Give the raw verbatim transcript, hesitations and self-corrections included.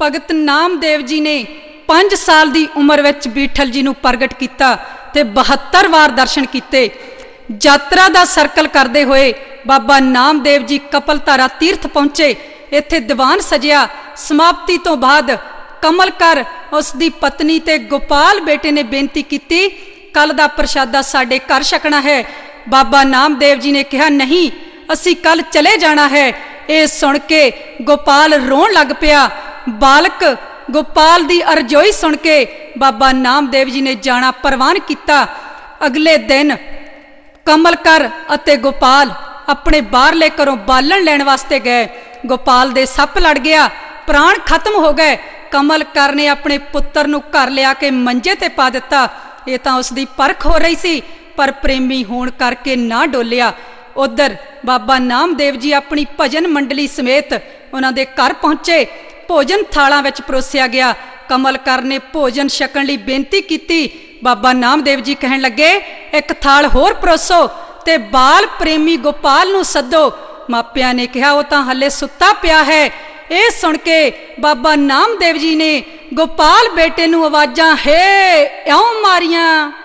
ਭਗਤ ਨਾਮਦੇਵ ਜੀ ਨੇ ਪੰਜ ਸਾਲ ਦੀ ਉਮਰ ਵਿੱਚ ਬੀਠਲ ਜੀ ਨੂੰ ਪ੍ਰਗਟ ਕੀਤਾ ਤੇ ਬਹੱਤਰ ਵਾਰ ਦਰਸ਼ਨ ਕੀਤੇ। ਯਾਤਰਾ ਦਾ ਸਰਕਲ ਕਰਦੇ ਹੋਏ ਬਾਬਾ ਨਾਮਦੇਵ ਜੀ ਕਪਲਧਾਰਾ ਤੀਰਥ ਪਹੁੰਚੇ। ਇੱਥੇ ਦੀਵਾਨ ਸਜਿਆ। ਸਮਾਪਤੀ ਤੋਂ ਬਾਅਦ ਕਮਲ ਕਰ ਉਸ ਦੀ ਪਤਨੀ ਤੇ ਗੋਪਾਲ ਬੇਟੇ ਨੇ ਬੇਨਤੀ ਕੀਤੀ, ਕੱਲ ਦਾ ਪ੍ਰਸ਼ਾਦਾ ਸਾਡੇ ਘਰ ਛਕਣਾ ਹੈ। ਬਾਬਾ ਨਾਮਦੇਵ ਜੀ ਨੇ ਕਿਹਾ, ਨਹੀਂ, ਅਸੀਂ ਕੱਲ ਚਲੇ ਜਾਣਾ ਹੈ। ਇਹ ਸੁਣ ਕੇ ਗੋਪਾਲ ਰੋਣ ਲੱਗ ਪਿਆ। ਬਾਲਕ ਗੋਪਾਲ ਦੀ ਅਰਜ਼ੋਈ ਸੁਣ ਕੇ ਬਾਬਾ ਨਾਮਦੇਵ ਜੀ ਨੇ ਜਾਣਾ ਪ੍ਰਵਾਨ ਕੀਤਾ। ਅਗਲੇ ਦਿਨ ਕਮਲ ਕਰ ਅਤੇ ਗੋਪਾਲ ਆਪਣੇ ਬਾਹਰਲੇ ਘਰੋਂ ਬਾਲਣ ਲੈਣ ਵਾਸਤੇ ਗਏ। ਗੋਪਾਲ ਦੇ ਸੱਪ ਲੜ ਗਿਆ, ਪ੍ਰਾਣ ਖਤਮ ਹੋ ਗਏ। ਕਮਲ ਕਰ ਨੇ ਆਪਣੇ ਪੁੱਤਰ ਨੂੰ ਘਰ ਲਿਆ ਕੇ ਮੰਜੇ ਤੇ ਪਾ ਦਿੱਤਾ। ਇਹ ਤਾਂ ਉਸ ਦੀ ਪਰਖ ਹੋ ਰਹੀ ਸੀ, ਪਰ ਪ੍ਰੇਮੀ ਹੋਣ ਕਰਕੇ ਨਾ ਡੋਲਿਆ। ਉਧਰ ਬਾਬਾ ਨਾਮਦੇਵ ਜੀ ਆਪਣੀ ਭਜਨ ਮੰਡਲੀ ਸਮੇਤ ਉਹਨਾਂ ਦੇ ਘਰ ਪਹੁੰਚੇ। ਭੋਜਨ ਥਾਲਾਂ ਵਿੱਚ ਪਰੋਸਿਆ ਗਿਆ। ਕਮਲ ਕਰ ਨੇ ਭੋਜਨ ਛਕਣ ਲਈ ਬੇਨਤੀ ਕੀਤੀ। ਬਾਬਾ ਨਾਮਦੇਵ ਜੀ ਕਹਿਣ ਲੱਗੇ, ਇੱਕ ਥਾਲ ਹੋਰ ਪਰੋਸੋ ਤੇ ਬਾਲ ਪ੍ਰੇਮੀ ਗੋਪਾਲ ਨੂੰ ਸੱਦੋ। ਮਾਪਿਆਂ ਨੇ ਕਿਹਾ, ਉਹ ਤਾਂ ਹੱਲੇ ਸੁੱਤਾ ਪਿਆ ਹੈ। ਇਹ ਸੁਣ ਕੇ ਬਾਬਾ ਨਾਮਦੇਵ ਜੀ ਨੇ ਗੋਪਾਲ ਬੇਟੇ ਨੂੰ ਆਵਾਜ਼ਾਂ ਹੇ ਇਉਂ ਮਾਰੀਆਂ